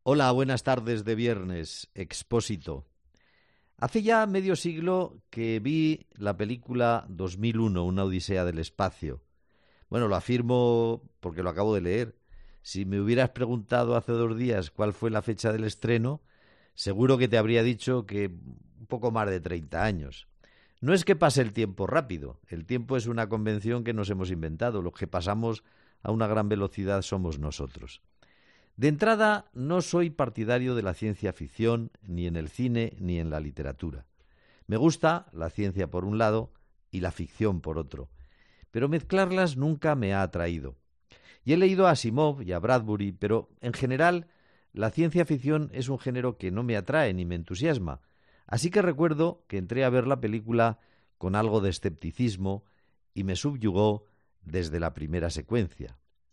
Hola, buenas tardes de viernes, Expósito. Hace ya medio siglo que vi la película 2001, Una odisea del espacio. Bueno, lo afirmo porque lo acabo de leer. Si me hubieras preguntado hace 2 días cuál fue la fecha del estreno, seguro que te habría dicho que un poco más de 30 años. No es que pase el tiempo rápido, el tiempo es una convención que nos hemos inventado, los que pasamos a una gran velocidad somos nosotros. De entrada, no soy partidario de la ciencia ficción, ni en el cine ni en la literatura. Me gusta la ciencia por un lado y la ficción por otro, pero mezclarlas nunca me ha atraído. Y he leído a Asimov y a Bradbury, pero en general la ciencia ficción es un género que no me atrae ni me entusiasma. Así que recuerdo que entré a ver la película con algo de escepticismo y me subyugó desde la primera secuencia.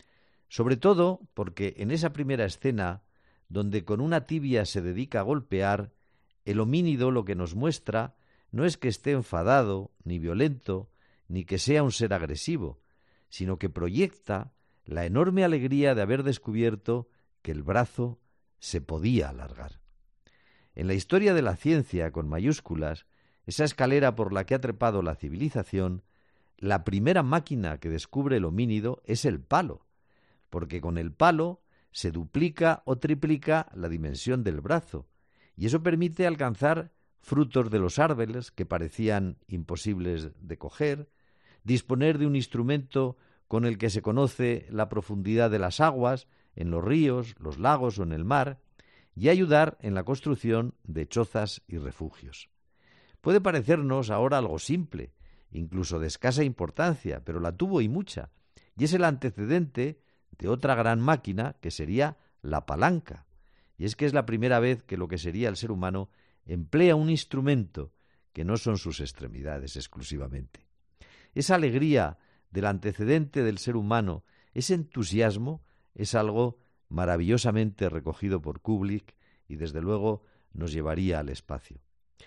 Sobre todo porque en esa primera escena, donde con una tibia se dedica a golpear, el homínido lo que nos muestra no es que esté enfadado, ni violento, ni que sea un ser agresivo, sino que proyecta la enorme alegría de haber descubierto que el brazo se podía alargar. En la historia de la ciencia, con mayúsculas, esa escalera por la que ha trepado la civilización, la primera máquina que descubre el homínido es el palo, porque con el palo se duplica o triplica la dimensión del brazo, y eso permite alcanzar frutos de los árboles que parecían imposibles de coger, disponer de un instrumento con el que se conoce la profundidad de las aguas, en los ríos, los lagos o en el mar, y ayudar en la construcción de chozas y refugios. Puede parecernos ahora algo simple, incluso de escasa importancia, pero la tuvo y mucha, y es el antecedente de otra gran máquina que sería la palanca. Y es que es la primera vez que lo que sería el ser humano emplea un instrumento que no son sus extremidades exclusivamente. Esa alegría del antecedente del ser humano, ese entusiasmo, es algo maravillosamente recogido por Kubrick y desde luego nos llevaría al espacio.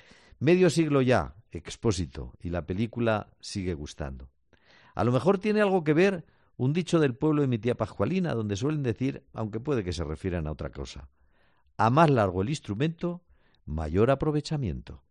Medio siglo ya, Expósito, y la película sigue gustando. A lo mejor tiene algo que ver un dicho del pueblo de mi tía Pascualina, donde suelen decir, aunque puede que se refieran a otra cosa: a más largo el instrumento, mayor aprovechamiento.